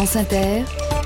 France Inter,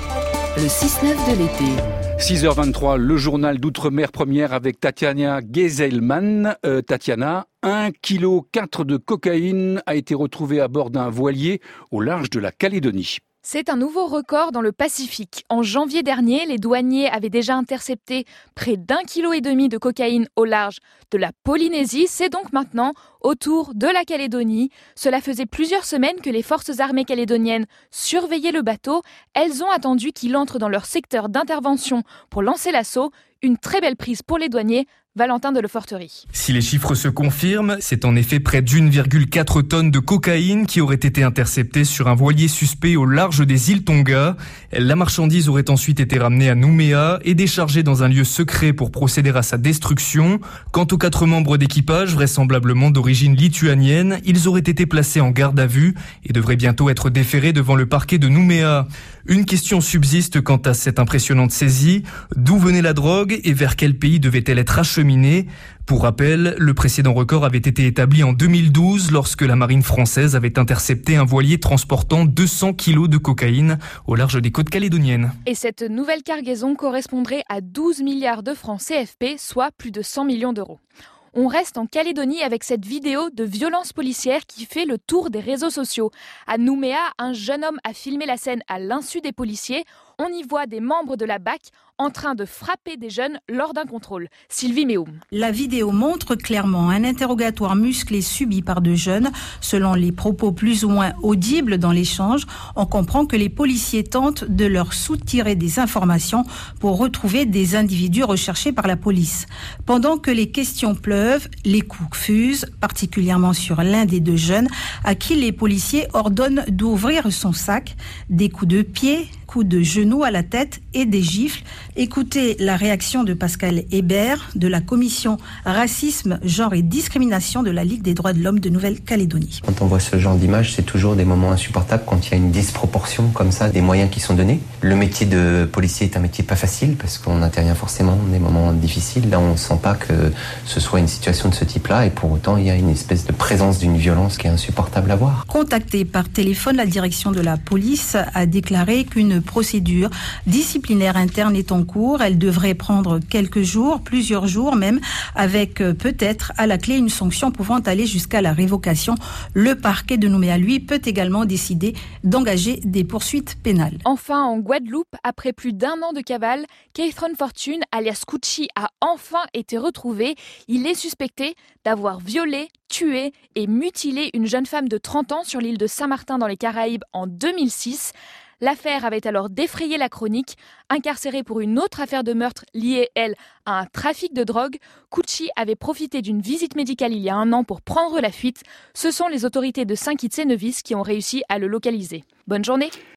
le 6-9 de l'été. 6h23, le journal d'Outre-mer première avec Tatiana Gezelman. Tatiana, 1,4 kg de cocaïne a été retrouvé à bord d'un voilier au large de la Calédonie. C'est un nouveau record dans le Pacifique. En janvier dernier, les douaniers avaient déjà intercepté près d'1,5 kg de cocaïne au large de la Polynésie. C'est donc maintenant au tour de la Calédonie. Cela faisait plusieurs semaines que les forces armées calédoniennes surveillaient le bateau. Elles ont attendu qu'il entre dans leur secteur d'intervention pour lancer l'assaut. Une très belle prise pour les douaniers. Valentin de Leforterie. Si les chiffres se confirment, c'est en effet près d'1,4 tonne de cocaïne qui aurait été interceptée sur un voilier suspect au large des îles Tonga. La marchandise aurait ensuite été ramenée à Nouméa et déchargée dans un lieu secret pour procéder à sa destruction. Quant aux 4 membres d'équipage, vraisemblablement d'origine lituanienne, ils auraient été placés en garde à vue et devraient bientôt être déférés devant le parquet de Nouméa. Une question subsiste quant à cette impressionnante saisie. D'où venait la drogue et vers quel pays devait-elle être acheminée ? Pour rappel, le précédent record avait été établi en 2012 lorsque la marine française avait intercepté un voilier transportant 200 kilos de cocaïne au large des côtes calédoniennes. Et cette nouvelle cargaison correspondrait à 12 milliards de francs CFP, soit plus de 100 millions d'euros. On reste en Calédonie avec cette vidéo de violence policière qui fait le tour des réseaux sociaux. À Nouméa, un jeune homme a filmé la scène à l'insu des policiers. On y voit des membres de la BAC en train de frapper des jeunes lors d'un contrôle. Sylvie Méhoum. La vidéo montre clairement un interrogatoire musclé subi par 2 jeunes. Selon les propos plus ou moins audibles dans l'échange, on comprend que les policiers tentent de leur soutirer des informations pour retrouver des individus recherchés par la police. Pendant que les questions pleuvent, les coups fusent, particulièrement sur l'un des 2 jeunes, à qui les policiers ordonnent d'ouvrir son sac. Des coups de pied, coups de genoux à la tête et des gifles. Écoutez la réaction de Pascal Hébert de la commission racisme, genre et discrimination de la Ligue des droits de l'homme de Nouvelle-Calédonie. Quand on voit ce genre d'image, c'est toujours des moments insupportables quand il y a une disproportion comme ça des moyens qui sont donnés. Le métier de policier est un métier pas facile parce qu'on intervient forcément dans des moments difficiles. Là, on ne sent pas que ce soit une situation de ce type-là et pour autant, il y a une espèce de présence d'une violence qui est insupportable à voir. Contactée par téléphone, la direction de la police a déclaré qu'une procédure disciplinaire interne est en cours. Elle devrait prendre quelques jours, plusieurs jours même, avec peut-être à la clé une sanction pouvant aller jusqu'à la révocation. Le parquet de Nouméa, lui, peut également décider d'engager des poursuites pénales. Enfin, en Guadeloupe, après plus d'1 an de cavale, Keithron Fortune, alias Cucci, a enfin été retrouvé. Il est suspecté d'avoir violé, tué et mutilé une jeune femme de 30 ans sur l'île de Saint-Martin dans les Caraïbes en 2006. L'affaire avait alors défrayé la chronique. Incarcéré pour une autre affaire de meurtre liée, elle, à un trafic de drogue, Cucci avait profité d'une visite médicale il y a 1 an pour prendre la fuite. Ce sont les autorités de Saint-Kitts-et-Nevis qui ont réussi à le localiser. Bonne journée.